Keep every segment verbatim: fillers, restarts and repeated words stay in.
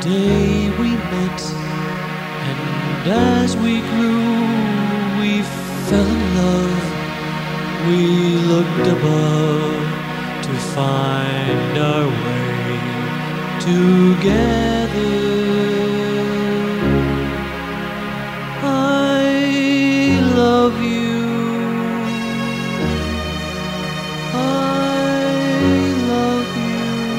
day we met, and as we grew, we fell in love. We looked above to find our way together. I love you. I love you.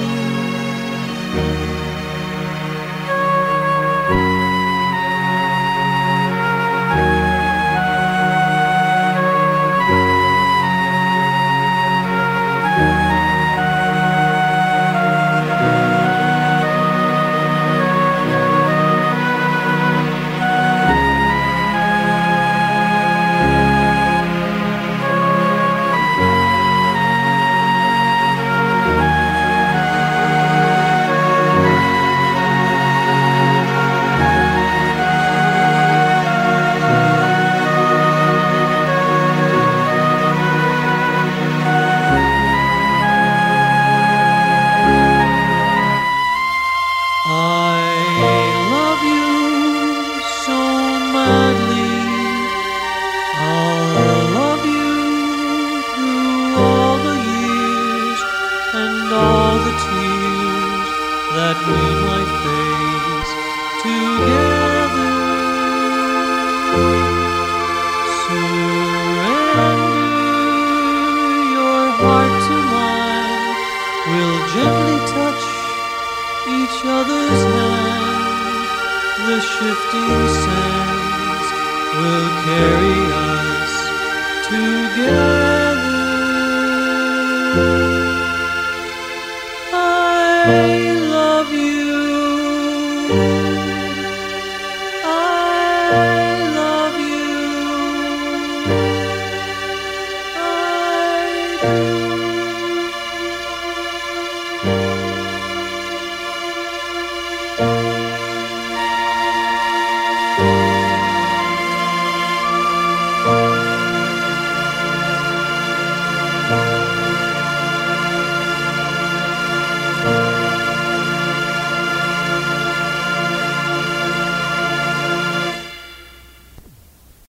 All the tears that we might face together. Surrender your heart to mine. We'll gently touch each other's hand. The shifting sands will carry us together. I love you. I